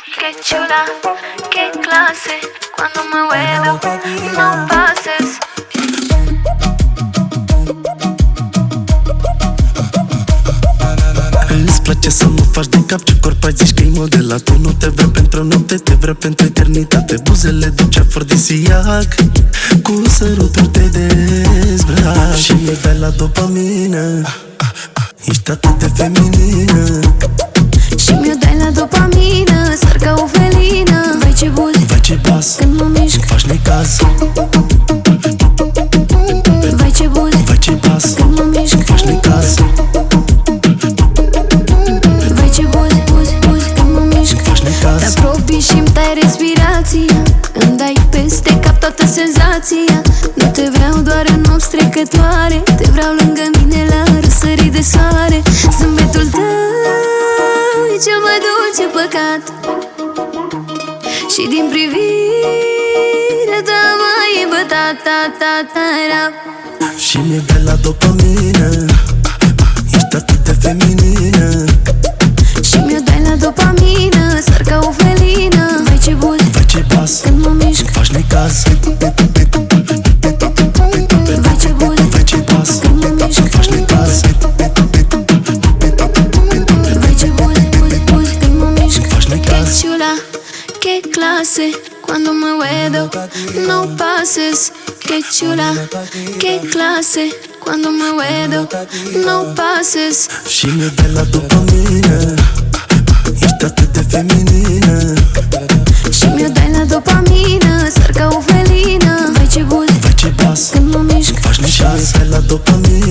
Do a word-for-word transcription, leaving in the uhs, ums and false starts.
Qué chula, qué clase. Cuando me muevo, no pases. Îți place să mă faci de cap, ce corp ai, zici că-i modela. Tu nu te vrei pentru o noapte, te vrei pentru eternitate. Buzele duce afrodisiac, cu săruturi te dezbrac și mi-e dai la dopamină. Ești atât de feminină și mi-o dai la dopamină. Sar ca o felină. Vai ce buzi, vai ce bas, când mă mișc, faci necaz. vai ce buzi, Vai ce bas, când mă mișc, faci necaz. vai ce buzi, buzi, buzi, când mă mișc. Faci necaz. Te apropii și-mi tai respirația, îmi dai peste cap toată senzația. Nu te vreau doar în nopți trecătoare, te vreau lângă mine la răsărit de soare. Zâmbetul tău e cel mai dulce păcat și din privire ta mai e bătat, ta, ta, ta, rap. Și mi-e dai la dopamină. Ești atât de feminină Și mi-o dai la dopamină. Sar ca o felină. Vai ce buzi, vai ce bas, când mă mișc, faci necaz. vai ce buzi, Vai ce bas, când mă mișc, faci necaz. vai ce buzi, buzi, buzi, când mă mișc. Faci Qué necaz. chula, qué clase. Cuando me muevo, no pases. Qué chula, qué clase. Cuando me muevo, no pases. Și mi-e dai la dopamină. Ești atât de feminină Și mi-o dai la dopamină. Sar ca o felină. Vai ce buzi, vai ce bas, când mă mișc, faci necaz. Dai la dopamină.